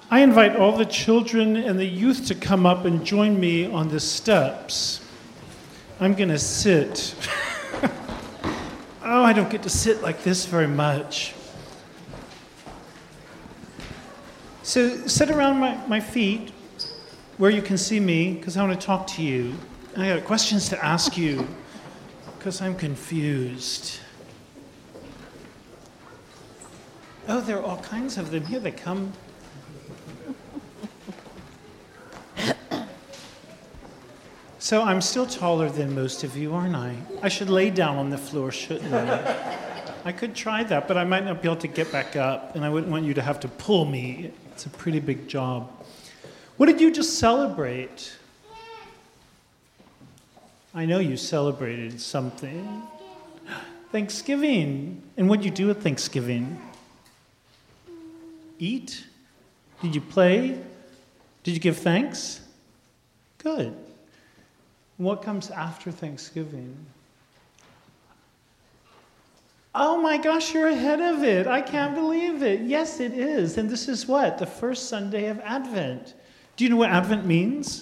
I invite all the children and the youth to come up and join me on the steps. I'm going to sit. Oh, I don't get to sit like this very much. So sit around my feet where you can see me, because I want to talk to you. And I got questions to ask you, because I'm confused. Oh, there are all kinds of them. Here they come. So I'm still taller than most of you, aren't I? I should lay down on the floor, shouldn't I? I could try that, but I might not be able to get back up, and I wouldn't want you to have to pull me. It's a pretty big job. What did you just celebrate? I know you celebrated something. Thanksgiving. And what did you do at Thanksgiving? Eat? Did you play? Did you give thanks? Good. What comes after Thanksgiving? Oh my gosh, you're ahead of it. I can't believe it. Yes, it is. And this is what? The first Sunday of Advent. Do you know what Advent means?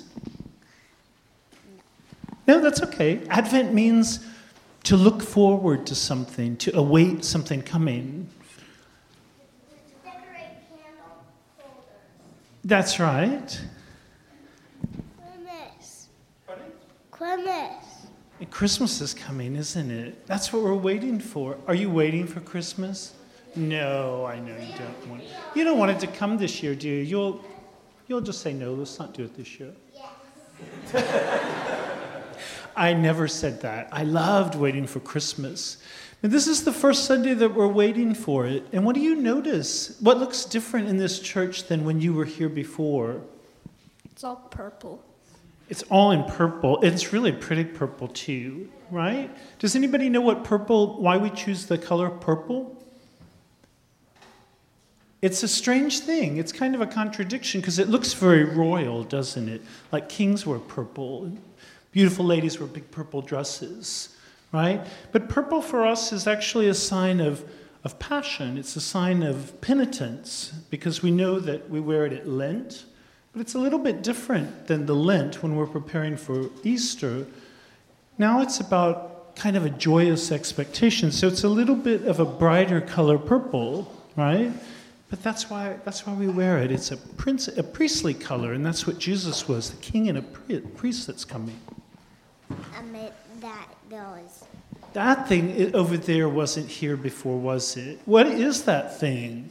No, that's okay. Advent means to look forward to something, to await something coming. Decorate candle holders. That's right. Christmas. And Christmas is coming, isn't it? That's what we're waiting for. Are you waiting for Christmas? No, I know you don't want it. You don't want it to come this year, do you? You'll just say, no, let's not do it this year. Yes. I never said that. I loved waiting for Christmas. And this is the first Sunday that we're waiting for it. And what do you notice? What looks different in this church than when you were here before? It's all purple. It's all in purple. It's really pretty purple too, right? Does anybody know why we choose the color purple? It's a strange thing. It's kind of a contradiction because it looks very royal, doesn't it? Like kings wear purple. Beautiful ladies wear big purple dresses, right? But purple for us is actually a sign of passion. It's a sign of penitence because we know that we wear it at Lent. But it's a little bit different than the Lent when we're preparing for Easter. Now it's about kind of a joyous expectation. So it's a little bit of a brighter color purple, right? But that's why we wear it. It's a priestly color, and that's what Jesus was, the king and a priest that's coming. That thing over there wasn't here before, was it? What is that thing?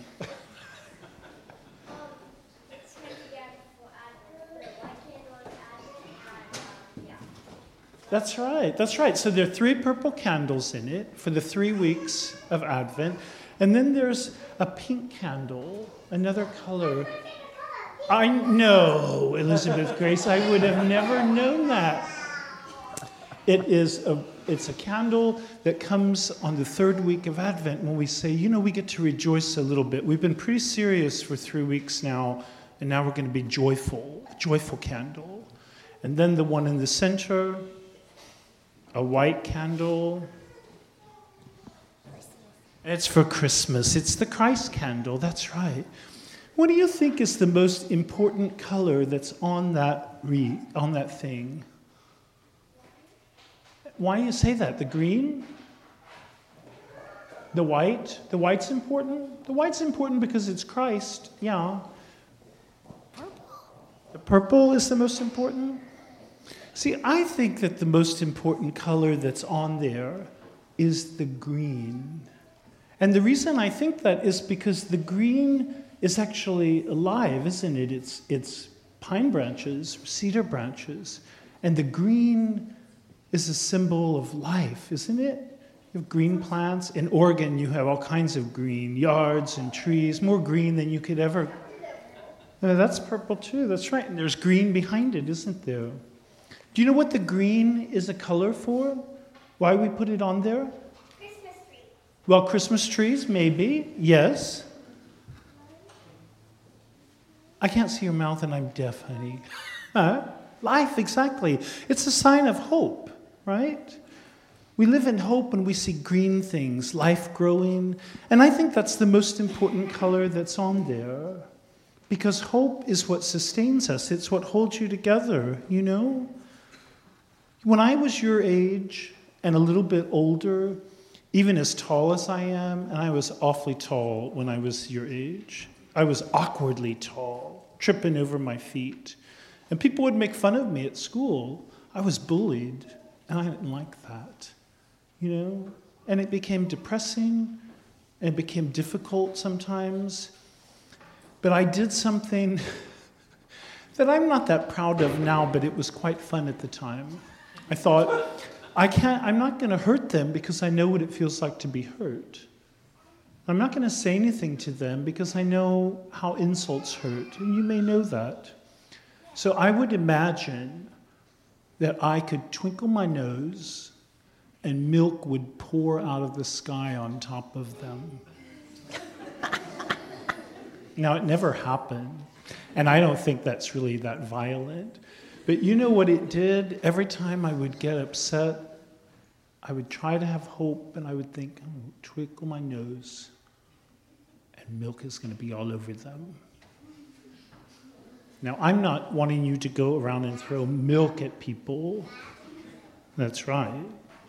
That's right. So there are 3 purple candles in it for the 3 weeks of Advent. And then there's a pink candle, another color. I know, Elizabeth Grace, I would have never known that. It's a candle that comes on the 3rd week of Advent when we say, we get to rejoice a little bit. We've been pretty serious for 3 weeks now, and now we're going to be joyful, a joyful candle. And then the one in the center, a white candle. It's for Christmas. It's the Christ candle. That's right. What do you think is the most important color that's on that thing? Why do you say that? The green? The white? The white's important? The white's important because it's Christ. Yeah. The purple is the most important? See, I think that the most important color that's on there is the green. And the reason I think that is because the green is actually alive, isn't it? It's pine branches, cedar branches. And the green is a symbol of life, isn't it? You have green plants. In Oregon, you have all kinds of green, yards and trees, more green than you could ever. That's purple too, that's right. And there's green behind it, isn't there? Do you know what the green is a color for? Why we put it on there? Christmas tree. Well, Christmas trees, maybe. Yes. I can't see your mouth and I'm deaf, honey. Life, exactly. It's a sign of hope, right? We live in hope and we see green things, life growing. And I think that's the most important color that's on there. Because hope is what sustains us. It's what holds you together, you know? When I was your age and a little bit older, even as tall as I am, and I was awfully tall when I was your age, I was awkwardly tall, tripping over my feet. And people would make fun of me at school. I was bullied, and I didn't like that, you know? And it became depressing, and it became difficult sometimes. But I did something that I'm not that proud of now, but it was quite fun at the time. I thought, I'm not going to hurt them because I know what it feels like to be hurt. I'm not going to say anything to them because I know how insults hurt, and you may know that. So I would imagine that I could twinkle my nose and milk would pour out of the sky on top of them. Now, it never happened, and I don't think that's really that violent. But you know what it did? Every time I would get upset, I would try to have hope, and I would think, oh, twinkle my nose, and milk is going to be all over them. Now, I'm not wanting you to go around and throw milk at people. That's right.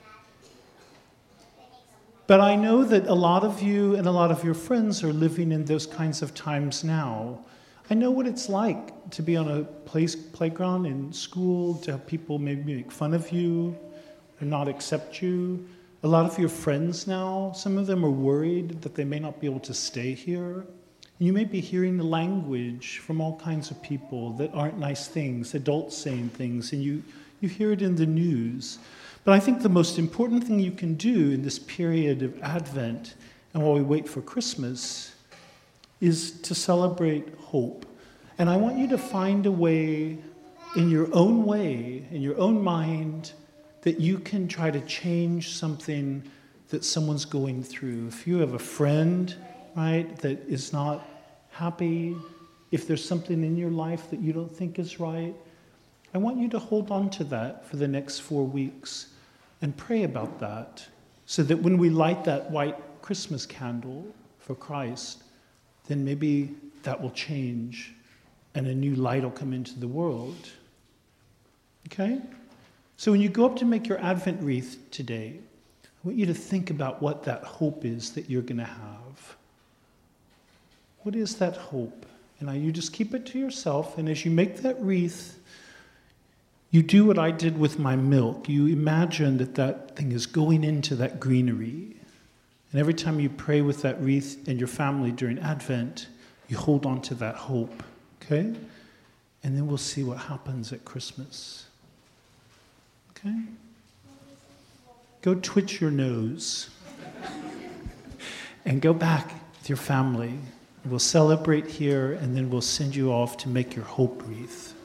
But I know that a lot of you and a lot of your friends are living in those kinds of times now. I know what it's like to be on a playground in school, to have people maybe make fun of you or not accept you. A lot of your friends now, some of them are worried that they may not be able to stay here. You may be hearing the language from all kinds of people that aren't nice things, adults saying things, and you hear it in the news. But I think the most important thing you can do in this period of Advent and while we wait for Christmas is to celebrate hope. And I want you to find a way, in your own mind, that you can try to change something that someone's going through. If you have a friend, right, that is not happy, if there's something in your life that you don't think is right, I want you to hold on to that for the next 4 weeks and pray about that so that when we light that white Christmas candle for Christ, then maybe that will change and a new light will come into the world. Okay? So when you go up to make your Advent wreath today, I want you to think about what that hope is that you're going to have. What is that hope? And you just keep it to yourself, and as you make that wreath, you do what I did with my milk. You imagine that that thing is going into that greenery. And every time you pray with that wreath and your family during Advent, you hold on to that hope, okay? And then we'll see what happens at Christmas. Okay? Go twitch your nose and go back with your family. We'll celebrate here, and then we'll send you off to make your hope wreath.